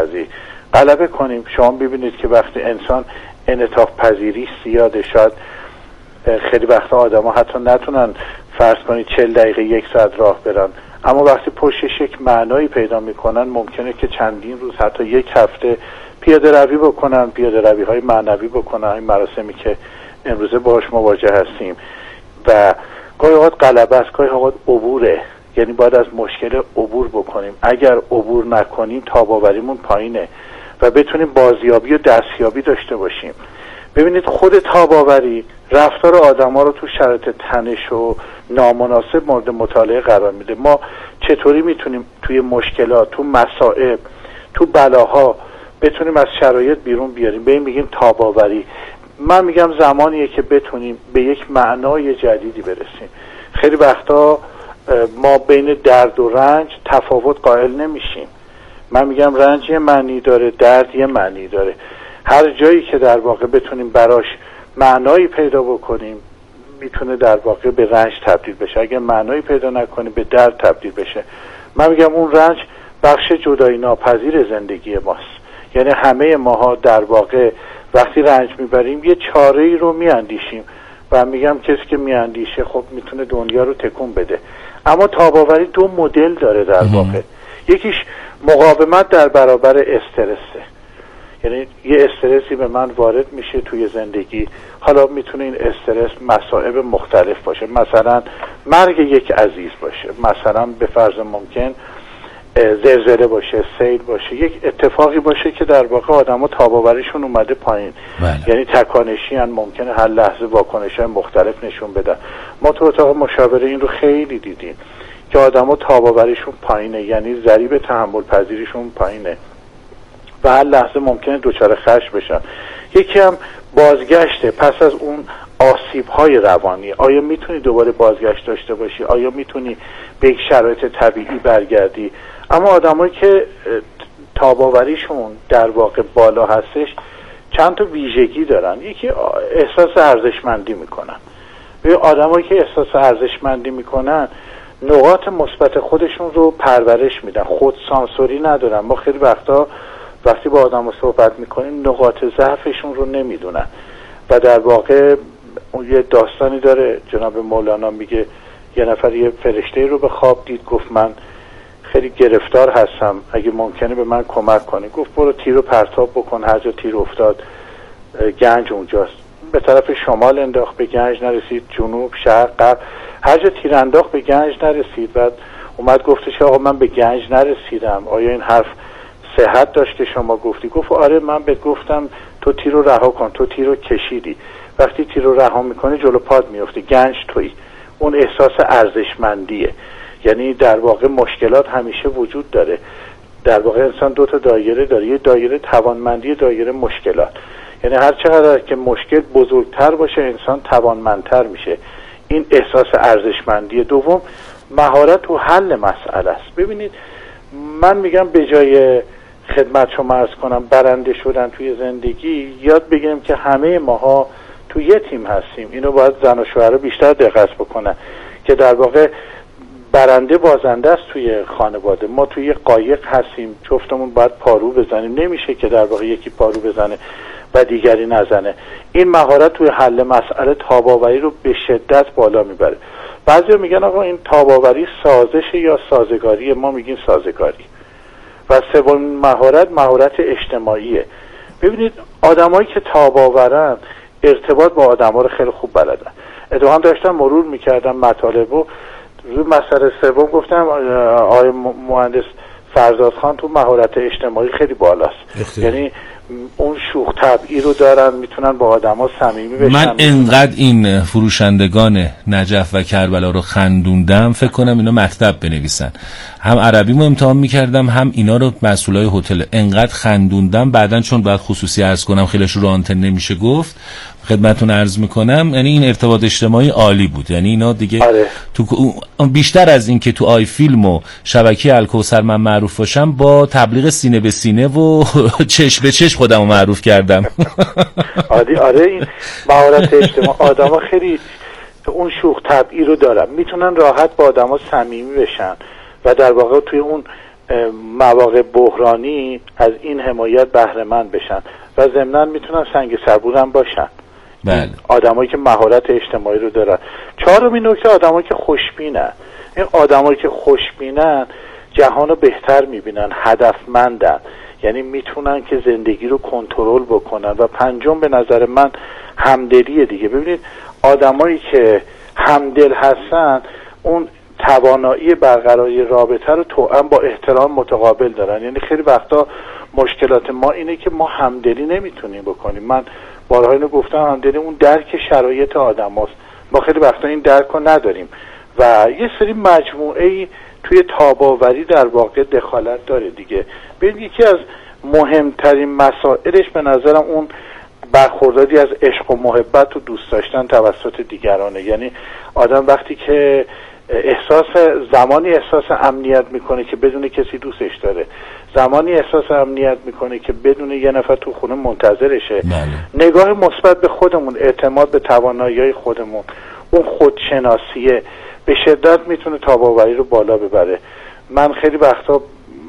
قضیه غلبه کنیم. شما ببینید که وقتی انسان انعطاف پذیری زیاده، شاید خیلی وقتا آدم ها حتی نتونن فرض کنید 40 دقیقه 1 ساعت راه برن، اما وقتی پشتش یک معنایی پیدا میکنن ممکنه که چندین روز حتی 1 هفته پیاده روی بکنن، پیاده روی های معنوی بکنن، این مراسمی که امروزه باهاش مواجه هستیم. و گاهی اوقات غلبه است، گاهی اوقات عبوره، یعنی باید از مشکل عبور بکنیم. اگر عبور نکنیم تاب‌آوریمون پایینه و بتونیم بازیابی و دستیابی داشته باشیم. ببینید خود تاب‌آوری رفتار آدم‌ها رو تو شرایط تنش و نامناسب مورد مطالعه قرار میده. ما چطوری میتونیم توی مشکلات، تو مصائب، تو بلاها بتونیم از شرایط بیرون بیاریم؟ به این میگیم تاب‌آوری. من میگم زمانیه که بتونیم به یک معنای جدیدی برسیم. خیلی وقتا ما بین درد و رنج تفاوت قائل نمیشیم. من میگم رنج یه معنی داره، درد یه معنی داره. هر جایی که در واقع بتونیم براش معنایی پیدا بکنیم میتونه در واقع به رنج تبدیل بشه. اگه معنایی پیدا نکنیم به درد تبدیل بشه. من میگم اون رنج بخش جدایی ناپذیر زندگی ماست. یعنی همه ماها در واقع وقتی رنج میبریم یه چاره‌ای رو میاندیشیم و میگم کسی که میاندیشه خب میتونه دنیا رو تکون بده. اما تاب‌آوری 2 مدل داره در واقع. یکیش مقاومت در برابر استرسه، یعنی یه استرسی به من وارد میشه توی زندگی. حالا میتونه این استرس مصائب مختلف باشه، مثلا مرگ یک عزیز باشه، مثلا به فرض ممکن زلزله باشه، سیل باشه، یک اتفاقی باشه که در واقع آدم‌ها تاب‌آوریشون اومده پایین. یعنی تکانشی ان، ممکنه هر لحظه واکنش‌های مختلف نشون بدن. ما تو اتاق مشاوره این رو خیلی دیدیم که آدم‌ها تاب‌آوریشون پایینه، یعنی ضریب تحمل پذیریشون پایینه و هر لحظه ممکنه دچار خشم بشن. یکی هم بازگشته پس از اون آسیب‌های روانی. آیا میتونی دوباره بازگشت داشته باشی؟ آیا میتونی به یک شرایط طبیعی برگردی؟ اما آدمایی که تاب‌آوریشون در واقع بالا هستش چند تا ویژگی دارن. یکی احساس ارزشمندی میکنن. به آدمایی که احساس ارزشمندی میکنن نقاط مثبت خودشون رو پرورش میدن، خود سانسوری ندارن. ما خیلی وقتی با آدم‌ها صحبت میکنیم نقاط ضعفشون رو نمیدونن و در واقع یه داستانی داره جناب مولانا میگه یه نفر یه فرشته رو به خواب دید، گفت من خیلی گرفتار هستم، اگه ممکنه به من کمک کنی. گفت برو تیر رو پرتاب بکن، هر جا تیر افتاد گنج اونجاست. به طرف شمال انداخت، به گنج نرسید، جنوب، شرق، غرب، هر جا تیر انداخت به گنج نرسید. بعد اومد گفتش آقا من به گنج نرسیدم، آیا این حرف صحت داشت که شما گفتی؟ گفت آره من بهت گفتم تو تیر رو رها کن، تو تیر رو کشیدی، وقتی تیر رو رها میکنی جلو پات میفته، گنج تویی. اون احساس ارزشمندیه. یعنی در واقع مشکلات همیشه وجود داره. در واقع انسان 2 تا دایره داره، یه دایره توانمندی، دایره مشکلات. یعنی هر چقدر که مشکل بزرگتر باشه انسان توانمندتر میشه. این احساس ارزشمندی. دوم مهارت تو حل مسئله است. ببینید من میگم به جای خدمت شما عرض کنم برنده شدن توی زندگی، یاد بگیریم که همه ماها تو یه تیم هستیم. اینو باید زن و شوهر بیشتر دقت بکنن که در واقع برنده بازنده است توی خانواده. ما توی یه قایق هستیم، جفتمون باید پارو بزنیم. نمیشه که در واقع یکی پارو بزنه و دیگری نزنه. این مهارت توی حل مسئله تاب‌آوری رو به شدت بالا میبره. بعضیا میگن آقا این تاب‌آوری سازش یا سازگاریه، ما میگیم سازگاری. و سومین مهارت اجتماعیه. ببینید آدمایی که تاب‌آورن ارتباط با آدما رو خیلی خوب بلدن. اتفاقا داشتم مرور میکردم مطالبو، روی مسئله سوم گفتم آقای مهندس فرزاد خان تو مهارت اجتماعی خیلی بالاست. یعنی اون شوخ طبعی رو دارن، میتونن با آدما صمیمی بشن. من انقدر این فروشندگان نجف و کربلا رو خندوندم فکر کنم اینا مکتب بنویسن. هم عربیمو امتحان میکردم هم اینا رو مسئولای هتل. انقدر خندوندم بعدن چون باید خصوصی عرض کنم خیلیش رو آنتن نمیشه گفت خدمتتون عرض میکنم. یعنی این ارتباط اجتماعی عالی بود. یعنی اینا دیگه تو بیشتر از این که تو آی فیلم و شبکه الکوثر من معروف باشم، با تبلیغ سینه به سینه و چش به چش خودمو معروف کردم. آره این مهارت اجتماعی آدما خیلی اون شوخ طبعی رو دارن، میتونن راحت با آدما صمیمی بشن و در واقع توی اون مواقع بحرانی از این حمایت بهره مند بشن و ضمناً میتونن سنگ صبور هم باشن. بله. آدمایی که مهارت اجتماعی رو دارن. چهارمین نکته آدمایی که خوشبینن. این آدمایی که خوشبینن جهان رو بهتر میبینن، هدفمندن، یعنی میتونن که زندگی رو کنترل بکنن. و پنجم به نظر من همدلیه دیگه. ببینید آدمایی که همدل هستن اون توانایی برقراری رابطه رو توأم با احترام متقابل دارن. یعنی خیلی وقتا مشکلات ما اینه که ما همدلی نمیتونیم بکنیم. من بارها اینو گفتم، همدلی اون درک شرایط آدم هاست. ما خیلی وقتا این درک رو نداریم و یه سری مجموعه‌ای توی تاب‌آوری در واقع دخالت داره دیگه. ببین یکی از مهمترین مسائلش به نظرم اون برخورداری از عشق و محبت و دوست داشتن توسط دیگرانه. یعنی آدم وقتی که زمانی احساس امنیت میکنه که بدون کسی دوستش داره، زمانی احساس امنیت میکنه که بدون یه نفر تو خونه منتظرشه، نگاه مثبت به خودمون، اعتماد به توانایی‌های خودمون، اون خودشناسیه به شدت میتونه تاب‌آوری رو بالا ببره. من خیلی وقتا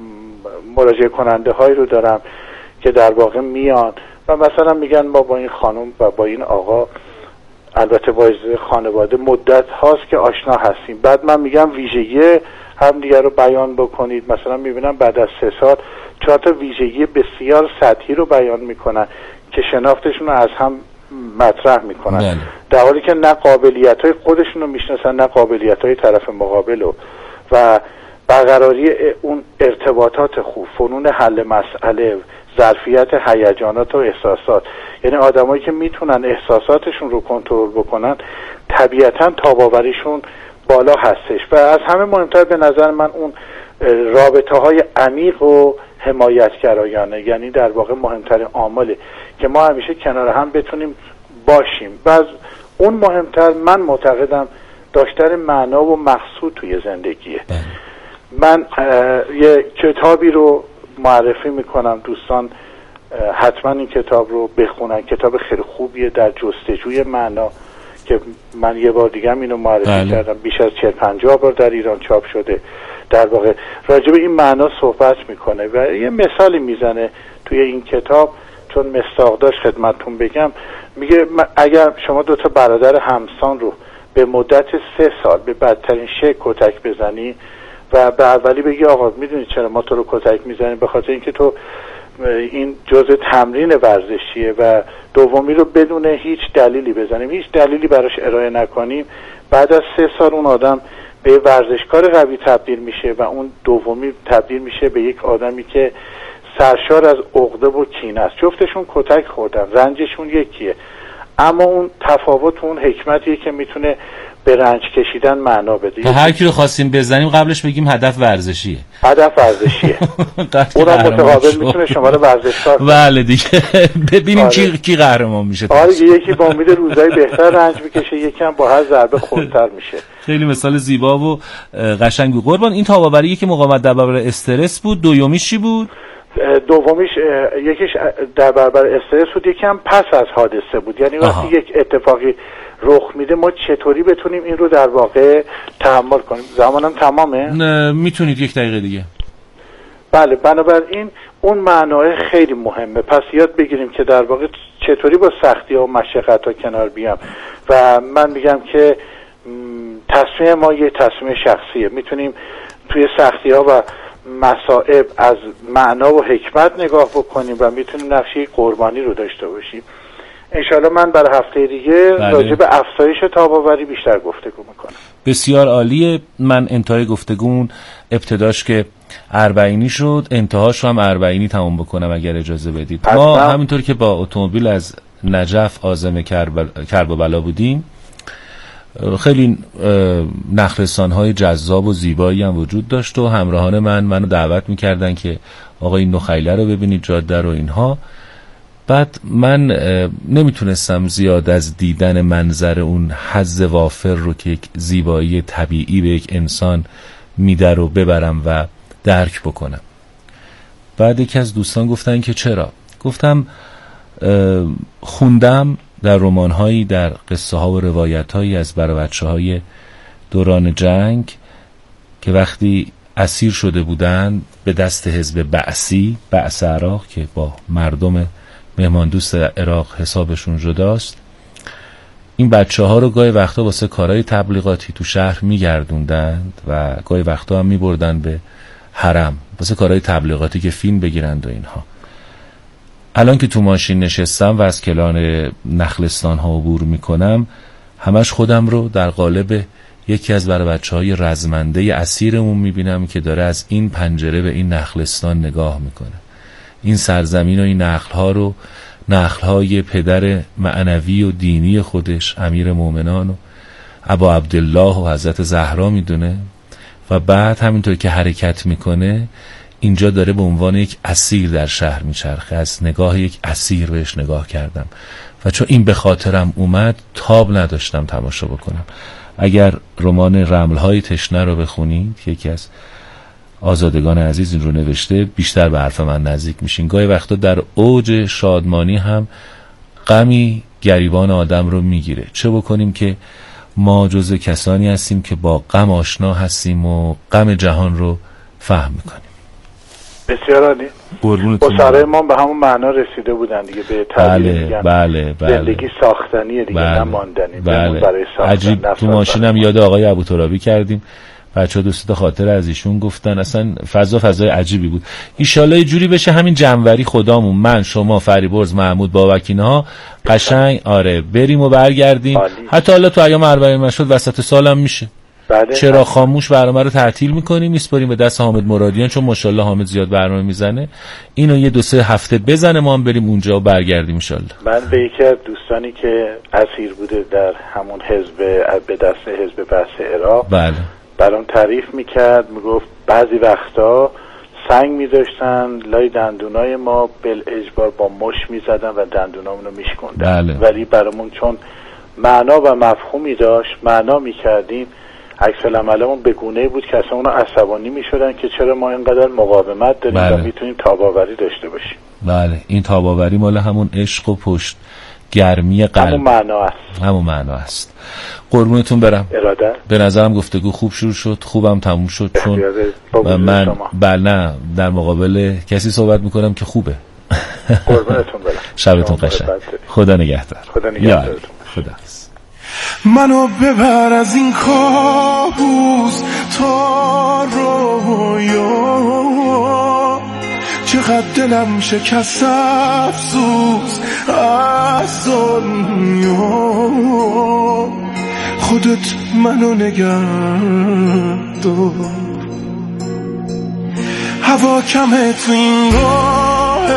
مراجعه کننده هایی رو دارم که در واقع میان و مثلا میگن ما با این خانم و با این آقا، البته با خانواده مدت هاست که آشنا هستیم. بعد من میگم ویژگی هم دیگر رو بیان بکنید. مثلا میبینم بعد از 3 سال 4 تا ویژگی بسیار سطحی رو بیان میکنن که شناختشون رو از هم مطرح میکنن، در حالی که نه قابلیت های خودشون رو میشناسن نه قابلیت های طرف مقابل رو. و برقراری اون ارتباطات خوب، فنون حل مسئله، ظرفیت هیجانات و احساسات، یعنی آدمایی که میتونن احساساتشون رو کنترل بکنن طبیعتاً تاب‌آوریشون بالا هستش. و از همه مهمتر به نظر من اون رابطه های عمیق و حمایتگرایانه، یعنی در واقع مهمترین عامله که ما همیشه کنار هم بتونیم باشیم. و از اون مهمتر من معتقدم داشتن معنا و مقصود توی زندگیه. من یه کتابی رو معرفی میکنم، دوستان حتما این کتاب رو بخونن. کتاب خیلی خوبیه در جستجوی معنا که من یه بار دیگه هم اینو معرفی کردم، بیش از 40-50 بار در ایران چاپ شده. در واقع راجع به این معنا صحبت میکنه و یه مثالی میزنه توی این کتاب، چون مصداق داشت خدمتتون بگم. میگه اگر شما 2 تا برادر همسان رو به مدت 3 سال به بدترین شکل کتک بزنی و به اولی بگی آقا میدونی چرا ما تو رو کتک میزنیم؟ به خاطر اینکه تو این جزء تمرین ورزشیه. و دومی رو بدون هیچ دلیلی بزنیم، هیچ دلیلی براش ارائه نکنیم، بعد از 3 سال اون آدم به ورزشکار قوی تبدیل میشه و اون دومی تبدیل میشه به یک آدمی که سرشار از عقده و کینه است. جفتشون کتک خوردن، رنجشون یکیه، اما اون تفاوت اون حکمتیه که میتونه به رنج کشیدن معنا بده. هر کی رو خواستیم بزنیم قبلش بگیم هدف ورزشیه. هدف ورزشیه. اونم متقابل میتونه شما رو ورزشکار کنه. بله دیگه. ببینیم کی قهرمان میشه. آره یکی با امید روزای بهتر رنج میکشه، یکی هم با هر ضربه خردتر میشه. خیلی مثال زیبا و قشنگ بود. قربان این تاب‌آوری که مقاومت در برابر استرس بود، دومیش چی بود؟ دومیش یکیش در برابر استرس بود، یکی هم پس از حادثه بود. یعنی وقتی یک اتفاقی رخ میده ما چطوری بتونیم این رو در واقع تحمل کنیم. زمانم تمامه؟ نه میتونید 1 دقیقه دیگه. بله، بنابراین اون معنای خیلی مهمه. پس یاد بگیریم که در واقع چطوری با سختی ها و مشقت ها کنار بیام. و من میگم که تصمیم ما یه تصمیم شخصیه. میتونیم توی سختی ها و مصائب از معنا و حکمت نگاه بکنیم و میتونیم نقشه قربانی رو داشته باشیم. انشالله من برای هفته دیگه راجع به افزایش تاب‌آوری بیشتر گفتگو میکنم. بسیار عالیه. من انتهای گفتگومون ابتداش که 40 شد، انتهاش هم 40 تموم بکنم اگر اجازه بدید. ما همینطور که با اتومبیل از نجف عازم کرب و بلا بودیم، خیلی نخلستان‌های جذاب و زیبایی هم وجود داشت و همراهان منو دعوت می‌کردن که آقا این نخیله رو ببینید، جاده رو، اینها. بعد من نمیتونستم زیاد از دیدن منظر اون حظ وافر رو که یک زیبایی طبیعی به یک انسان میده رو ببرم و درک بکنم. بعد یکی از دوستان گفتن که چرا؟ گفتم خوندم در رمان‌هایی، در قصه ها و روایت‌هایی از برای بچه‌های دوران جنگ که وقتی اسیر شده بودند به دست حزب بعثی، بعث عراق، که با مردم مهماندوست عراق حسابشون جداست. این بچه ها رو گاهی وقتا واسه کارهای تبلیغاتی تو شهر میگردوندند و گاهی وقتا هم میبردن به حرم واسه کارهای تبلیغاتی که فیلم بگیرند و اینها. الان که تو ماشین نشستم و از کلان نخلستان ها عبور میکنم، همش خودم رو در قالب یکی از بچه‌های رزمنده اسیرمون میبینم که داره از این پنجره به این نخلستان نگاه میکنه. این سرزمین و این نخل‌ها رو، نخل‌های پدر معنوی و دینی خودش امیر مومنان و ابا عبدالله و حضرت زهرا میدونه و بعد همینطور که حرکت میکنه اینجا داره به عنوان یک اسیر در شهر میچرخه. از نگاه یک اسیر بهش نگاه کردم و چون این به خاطرم اومد تاب نداشتم تماشا بکنم. اگر رمان رمل‌های تشنه رو بخونید، یکی از آزادگان عزیز این رو نوشته، بیشتر به حرف من نزدیک میشین. گاهی وقتا در اوج شادمانی هم غمی گریبان آدم رو میگیره. چه بکنیم که ما جزو کسانی هستیم که با غم آشنا هستیم و غم جهان رو فهم میکنیم. بسیار عالی. اسرای ما به همون معنا رسیده بودن دیگه، به تعبیر میگن بله. زندگی ساختنیه دیگه، نه ماندنی. برای ساختن عجیب. تو ماشینم یاد آقای ابوترابی کردیم، بچه‌ها دوست خاطر از ایشون گفتن، اصلا فضای عجیبی بود. ایشالله یه جوری بشه همین جمع‌وری خدامون، من، شما، فریبرز، محمود، بابکین‌ها قشنگ بریم و برگردیم. حتی حالا تو ایام اربعین مشهد وسط سالم میشه. چرا خاموش برنامه رو تعطیل میکنیم، میسپاریم به دست حامد مرادیان، چون ماشاءالله حامد زیاد برنامه میزنه. اینو یه 2-3 هفته بزنه، ما هم بریم اونجا و برگردیم ان شاءالله. من به یکی از دوستانی که اسیر بوده در همون حزب، به دست حزب بعث عراق، بله، برام تعریف میکرد، میگفت بعضی وقتا سنگ میذاشتن لای دندونای ما، بالاجبار با مش میزدن و دندونامون رو میشکوندن. بله. ولی برامون چون معنا و مفهومی داشت، معنا میکردیم، عکس العملمون به گونه‌ای بود که اصلا اونا عصبانی میشدن که چرا ما اینقدر مقاومت داریم. بله. و میتونیم تاباوری داشته باشیم. بله، این تاباوری مال همون عشق و پشت گرمی قلب، همون معنا است. قربونتون برم. اراده. به نظرم گفتگو خوب شروع شد، خوبم تموم شد، چون من نه در مقابل کسی صحبت میکنم که خوبه. قربونتون برم. شبتون قشنگ. خدا نگهدار. خدا نگهدار. خدا. منو ببر از این کابوس تا رویا، چقدر دلم شکست افسوس از دنیا. خودت منو نگه دار، هوا کمه تو این راه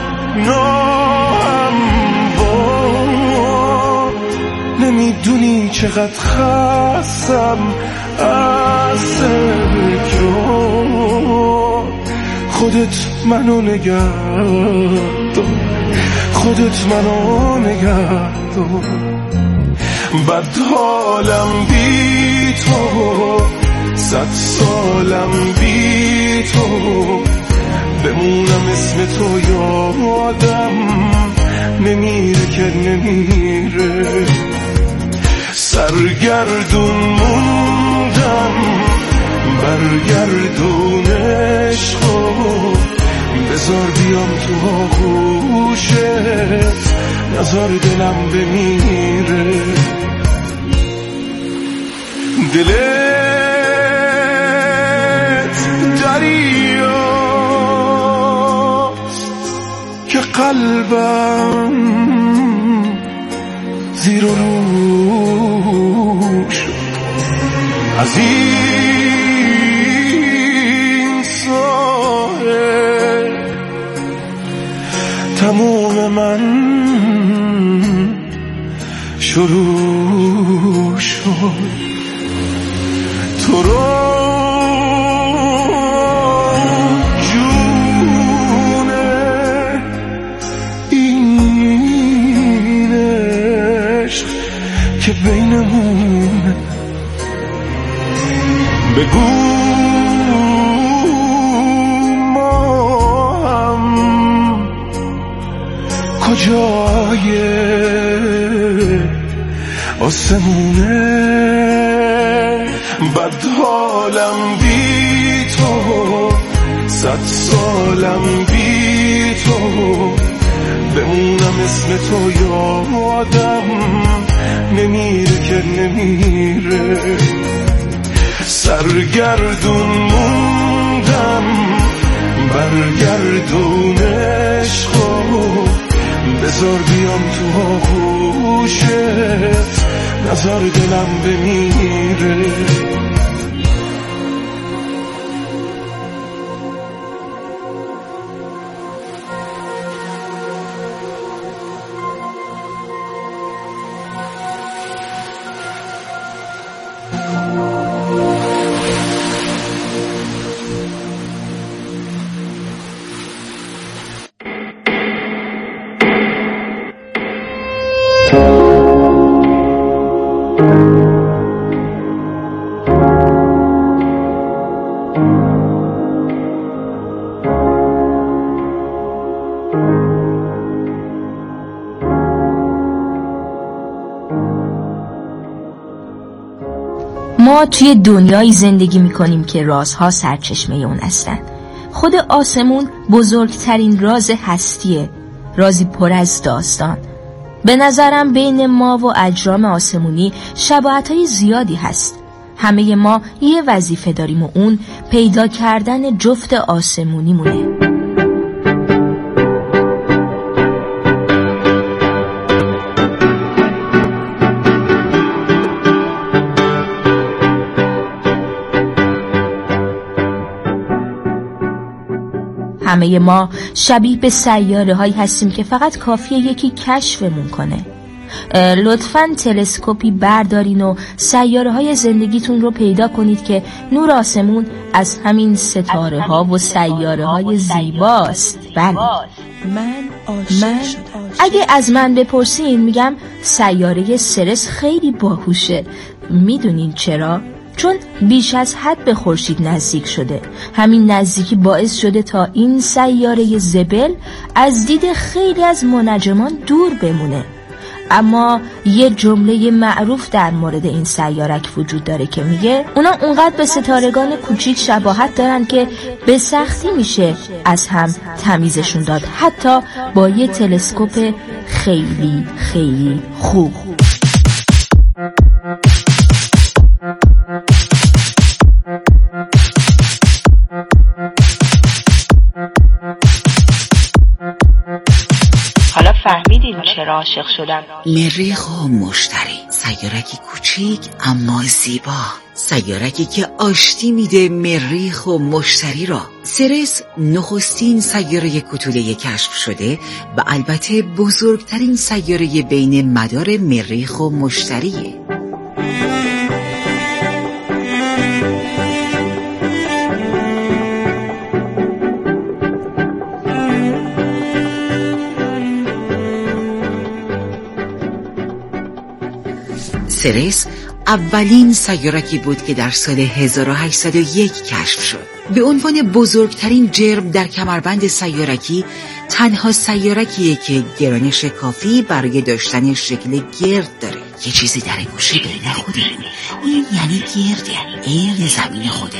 نمیدونی چقدر خستم از ترکیات. خودت منو نگه دار، خودت منو نگه دار. بد حالم بی تو، 100 سالم بی تو، بمونم اسم تو یادم نمیره که نمیره. سرگردون موندم، برگردون عشقو، بذار بیام تو آغوشت، نذار دلم بمیره. دلت دریاست که قلبم زیر و رو شد. از این ساحل تموم من شروع شد. تو رو که بینمون بگو ما هم کجای آسمونه. بد حالم بی تو، 100 سالم بی تو بمونم اسم تو یادم نمیره که نمیره سرگردون موندم برگردون عشقو بذار بیام تو آغوشت نظر دلم بمیره ما توی دنیایی زندگی میکنیم که رازها سرچشمه اون هستن. خود آسمون بزرگترین راز هستیه، رازی پر از داستان. به نظرم بین ما و اجرام آسمونی شباهت‌های زیادی هست. همه ما یه وظیفه داریم و اون پیدا کردن جفت آسمونی مونه. همه ما شبیه به سیاره هایی هستیم که فقط کافیه یکی کشفمون کنه. لطفاً تلسکوپی بردارین و سیاره های زندگیتون رو پیدا کنید که نور آسمون از همین ستاره ها و سیاره های زیباست. بله، من اگه از من بپرسین میگم سیاره سرس خیلی باهوشه. میدونین چرا؟ چون بیش از حد به خورشید نزدیک شده. همین نزدیکی باعث شده تا این سیاره زبل از دید خیلی از منجمان دور بمونه. اما یه جمله معروف در مورد این سیارک وجود داره که میگه اونا اونقدر به ستارگان کوچیک شباهت دارن که به سختی میشه از هم تمیزشون داد، حتی با یه تلسکوپ خیلی خیلی خوب. حالا فهمیدین چرا عاشق شدم؟ مریخ و مشتری، سیارکی کوچیک اما زیبا، سیارکی که آشتی میده مریخ و مشتری را. سرس نخستین سیاره کوتوله کشف شده و البته بزرگترین سیاره بین مدار مریخ و مشتریه. سرس اولین سیارکی بود که در سال 1801 کشف شد. به عنوان بزرگترین جرم در کمربند سیارکی، تنها سیارکیه که گرانش کافی برای داشتن شکل گرد داره. یه چیزی در گوشه بین خودی، این یعنی گرده، این زمین خوده.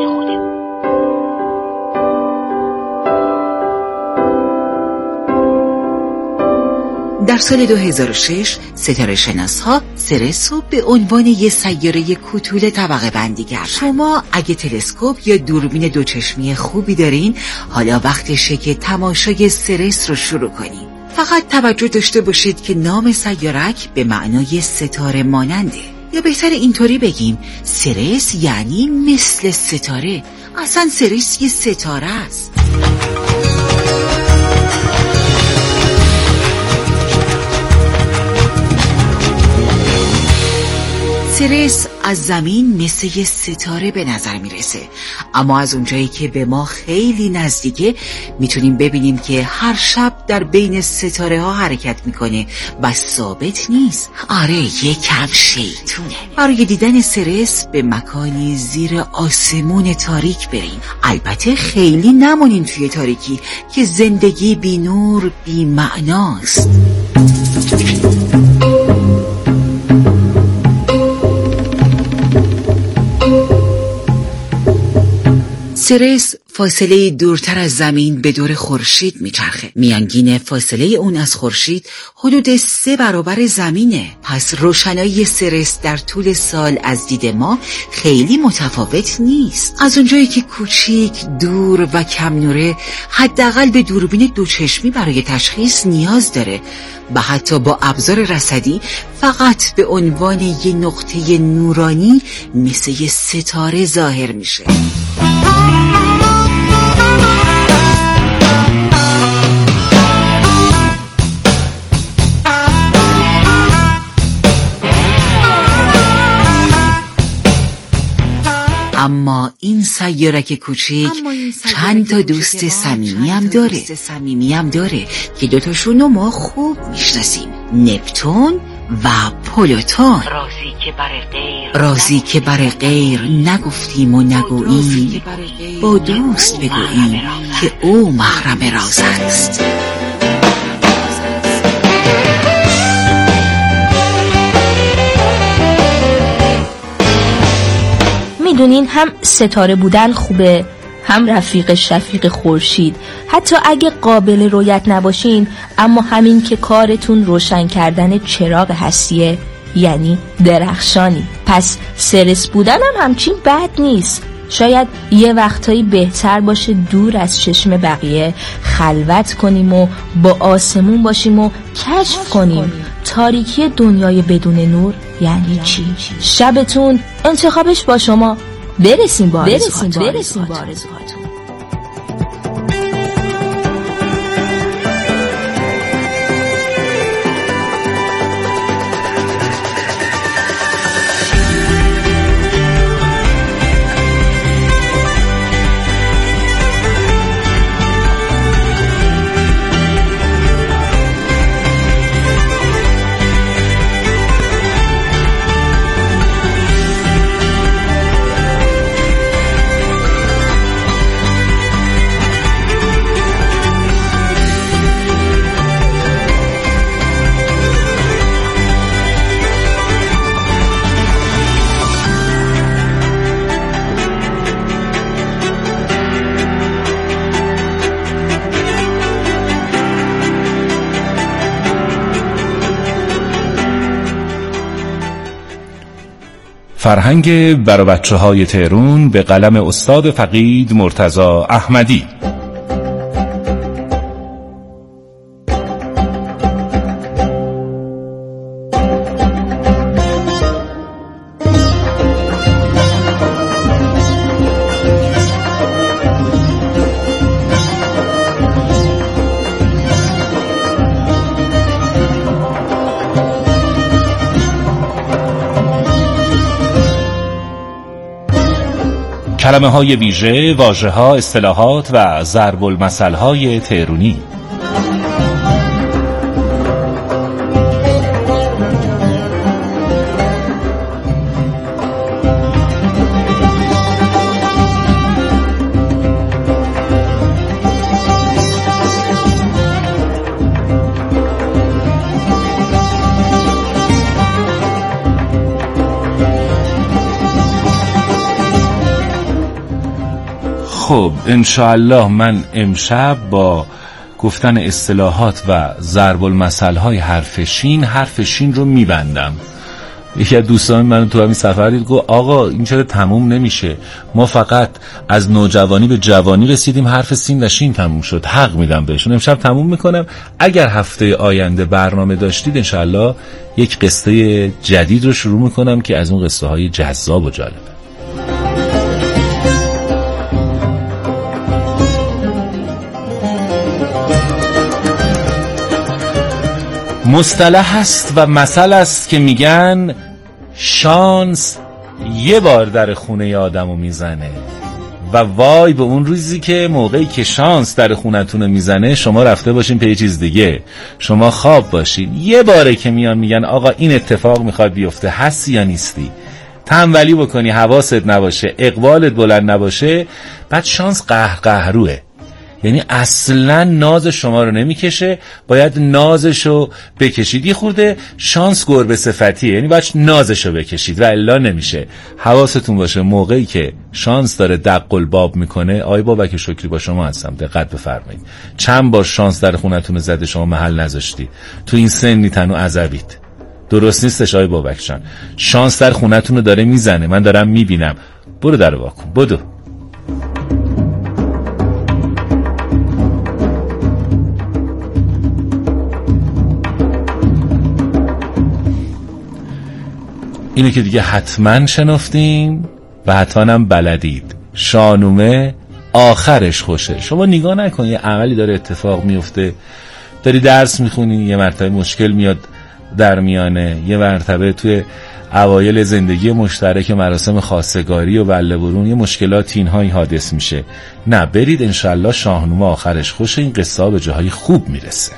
در سال 2006 ستاره شناس‌ها سرس رو به عنوان یه سیاره کوتوله طبقه بندی کردن. شما اگه تلسکوپ یا دوربین دوچشمی خوبی دارین، حالا وقتشه که تماشای سرس رو شروع کنین. فقط توجه داشته باشید که نام سیارک به معنای ستاره ماننده، یا بهتر اینطوری بگیم سرس یعنی مثل ستاره. اصلا سرس یه ستاره است. سرس از زمین مثل یه ستاره به نظر میرسه، اما از اونجایی که به ما خیلی نزدیکه میتونیم ببینیم که هر شب در بین ستاره ها حرکت میکنه و ثابت نیست. آره، یه کم شیطونه. برای دیدن سرس به مکانی زیر آسمون تاریک بریم. البته خیلی نمونین توی تاریکی که زندگی بی نور بی معناست. سرس فاصله دورتر از زمین به دور خورشید میچرخه. میانگین فاصله اون از خورشید حدود 3 برابر زمینه. پس روشنایی سرس در طول سال از دید ما خیلی متفاوت نیست. از اونجایی که کوچیک، دور و کم نوره، حداقل به دوربین دوچشمی برای تشخیص نیاز داره و حتی با ابزار رصدی فقط به عنوان یه نقطه نورانی مثل یه ستاره ظاهر میشه. اما این سیارک کوچیک چند تا دوست صمیمی هم داره که دوتاشون رو ما خوب میشناسیم: نپتون و پلوتون. رازی که بر غیر نگفتیم و نگوییم، با دوست بگوییم که او محرم راز است. میدونین هم ستاره بودن خوبه، هم رفیق شفیق خورشید. حتی اگه قابل رؤیت نباشین، اما همین که کارتون روشن کردن چراغ هستیه، یعنی درخشانی. پس سرس بودن هم همچین بد نیست. شاید یه وقتایی بهتر باشه دور از چشم بقیه خلوت کنیم و با آسمون باشیم و کشف کنیم تاریکی دنیای بدون نور یعنی چی. شبتون انتخابش با شما. برسیم با آرزوهاتون. فرهنگ برای بچه‌های تهران به قلم استاد فقید مرتضی احمدی. کلمه‌های ویژه، واژه‌ها، اصطلاحات و ضرب المثل‌های تهرانی. خب انشاءالله من امشب با گفتن اصطلاحات و ضرب المثل‌های حرف شین رو میبندم. یکی از دوستان من تو همین سفر دید گفت آقا این چرا تموم نمیشه؟ ما فقط از نوجوانی به جوانی رسیدیم، حرف سین و شین تموم شد. حق میدم بهشون. امشب تموم میکنم. اگر هفته آینده برنامه داشتید انشاءالله یک قصه جدید رو شروع میکنم که از اون قصه های جذاب و جالب. مصطلح است و مثل است که میگن شانس یه بار در خونه آدمو میزنه و وای به اون روزی که موقعی که شانس در خونتون میزنه شما رفته باشین پی چیز دیگه، شما خواب باشین. یه باره که میان میگن آقا این اتفاق میخواد بیفته، هستی یا نیستی، تنبلی بکنی، حواست نباشه، اقبالت بلند نباشه، بعد شانس قهروه. یعنی اصلا ناز شما رو نمیکشه، باید نازشو بکشید. یه خورده شانس گربه صفتیه، یعنی باید نازشو بکشید و الا نمیشه. حواستون باشه موقعی که شانس داره دق الباب میکنه، آی بابک شکری با شما هستم، دقت بفرمایید. چند بار شانس در خونتون زده شما محل نذاشتید، تو این سنی تنو عذبید. درست نیستش آی بابک جان. شانس در خونتون رو داره میزنه، من دارم میبینم. برو در واکن، بدو. اینو که دیگه حتما شنفتیم و حتما هم بلدید. شانومه آخرش خوشه. شما نگاه نکن یه عملی داره اتفاق میفته، داری درس میخونی، یه مرتبه مشکل میاد در میانه، یه مرتبه توی اوایل زندگی مشترک مراسم خواستگاری و بله برون یه مشکلات اینهایی حادث میشه. نه، برید انشالله شاهنامه آخرش خوشه، این قصه ها به جاهای خوب میرسه.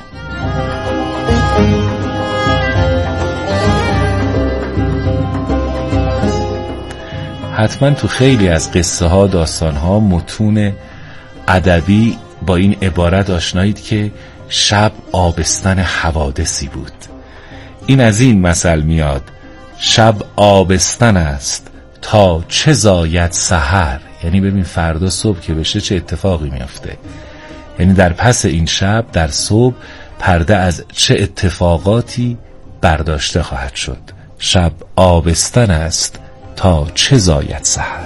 حتما تو خیلی از قصه ها، داستان ها، متون ادبی با این عبارت آشنایید که شب آبستن حوادثی بود. این از این مثل میاد: شب آبستن است تا چه زاید سحر. یعنی ببین فردا صبح که بشه چه اتفاقی میفته. یعنی در پس این شب، در صبح، پرده از چه اتفاقاتی برداشته خواهد شد. شب آبستن است تا چه زاید سحر.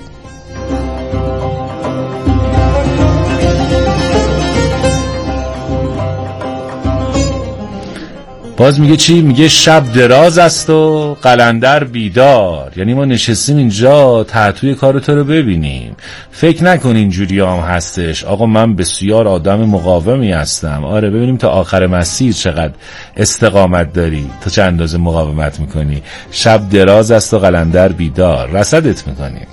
باز میگه چی؟ میگه شب دراز است و قلندر بیدار. یعنی ما نشستیم اینجا تحتوی کار تو رو ببینیم. فکر نکن اینجوری هم هستش آقا من بسیار آدم مقاومی هستم. آره ببینیم تا آخر مسیر چقدر استقامت داری، تا چه اندازه مقاومت میکنی. شب دراز است و قلندر بیدار، رصدت میکنیم.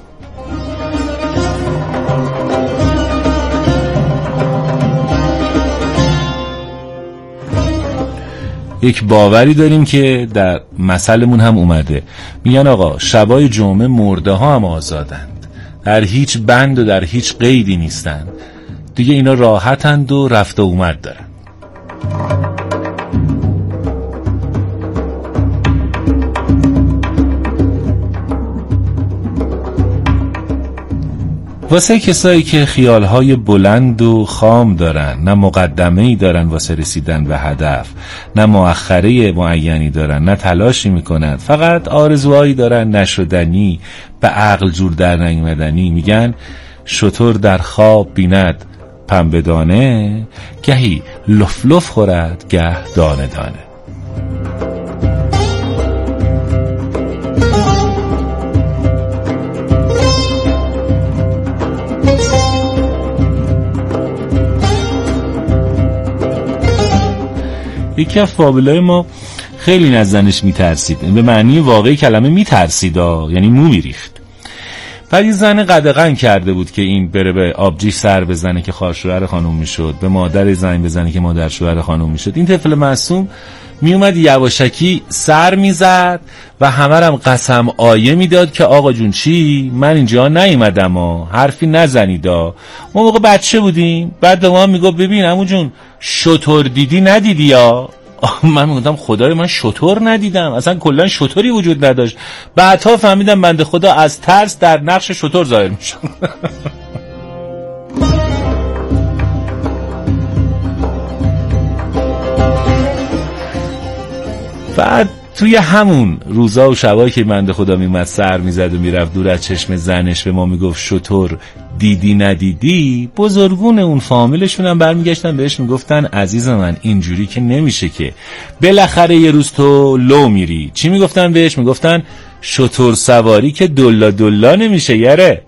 یک باوری داریم که در مثلمون هم اومده، میگن آقا شبای جمعه مرده ها هم آزادند، در هیچ بند و در هیچ قیدی نیستند دیگه، اینا راحتند و رفت و اومد دارن. واسه کسایی که خیالهای بلند و خام دارن، نه مقدمه‌ای دارن واسه رسیدن به هدف، نه مؤخره معینی دارن، نه تلاشی میکنن، فقط آرزوهایی دارن نشدنی، به عقل جور در نیامدنی، میگن شتر در خواب بیند پنبه دانه، گهی لف لف خورد گه دانه دانه. یکی از فابلای ما خیلی نزدنش میترسید، به معنی واقعی کلمه میترسید، یعنی مو میریخت. بعد یه زن قدغن کرده بود که این بره به آبجیش سر بزنه که خواهرشوهر خانم میشد، به مادر زنگ بزنه که مادر شوهر خانم میشد. این طفل معصوم میومد یواشکی سر میزد و همه رم قسم آیه میداد که آقا جون چی؟ من اینجا نیومدم حرفی نزنید. ما موقع بچه بودیم، بعد ما میگفت ببین عمو جون شتر دیدی ندیدی یا؟ من میگفتم خدای من شتر ندیدم، اصلا کلا شتری وجود نداشت. بعدها فهمیدم بنده خدا از ترس در نقش شتر ظاهر میشه. بعد توی همون روزا و شبایی که بنده خدا میمد سر میزد و میرفت دور از چشم زنش به ما میگفت شتر دیدی ندیدی، بزرگون اون فامیلشون هم برمیگشتن بهش میگفتن عزیز من اینجوری که نمیشه که، بالاخره یه روز تو لو میری. چی میگفتن بهش؟ میگفتن شتر سواری که دلا دلا نمیشه یاره.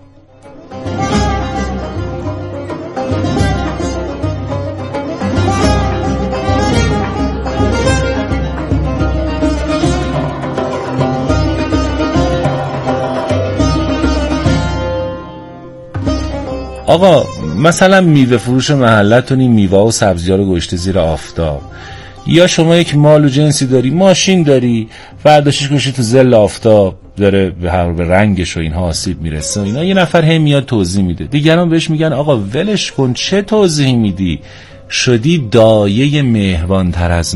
آقا مثلا میوه فروش محلتون این میوه و سبزی‌ها رو گذاشته زیر آفتاب، یا شما یک مال و جنسی داری، ماشین داری، فرداشش کشی تو ظل آفتاب داره به رنگش و اینها آسیب میرسه و اینا، یه نفر هم میاد توضیح میده، دیگران بهش میگن آقا ولش کن، چه توضیحی میدی؟ شدی دایه مهربان‌تر از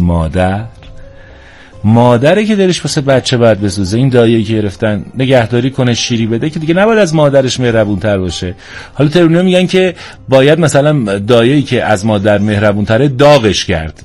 مادره که دلش واسه بچه باید بسوزه. این دایه‌ای که گرفتن نگهداری کنه، شیری بده، که دیگه نباید از مادرش مهربون‌تر باشه. حالا ترونیا میگن که باید مثلا دایه‌ای که از مادر مهربون‌تره داغش کرد،